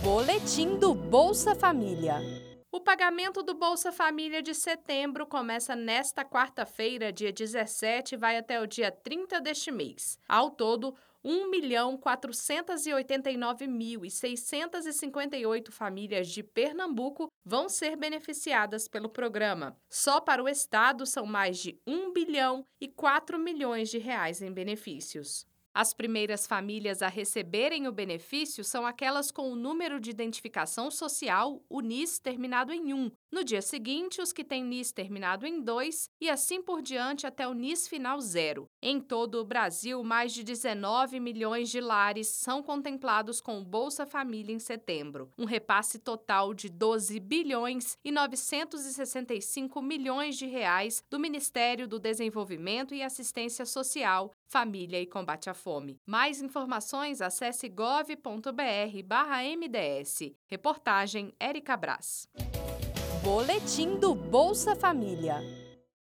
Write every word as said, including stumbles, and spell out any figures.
Boletim do Bolsa Família. O pagamento do Bolsa Família de setembro começa nesta quarta-feira, dia dezessete, e vai até o dia trinta deste mês. Ao todo, um milhão quatrocentos e oitenta e nove mil seiscentos e cinquenta e oito famílias de Pernambuco vão ser beneficiadas pelo programa. Só para o estado são mais de um bilhão e quatro milhões de reais em benefícios. As primeiras famílias a receberem o benefício são aquelas com o número de identificação social, o N I S, terminado em um. No dia seguinte, os que têm N I S terminado em dois e assim por diante até o N I S final zero. Em todo o Brasil, mais de dezenove milhões de lares são contemplados com o Bolsa Família em setembro. Um repasse total de doze bilhões e novecentos e sessenta e cinco milhões de reais do Ministério do Desenvolvimento e Assistência Social, Família e Combate à Fome. Mais informações, acesse gov ponto br barra M D S. Reportagem Érica Brás. Boletim do Bolsa Família.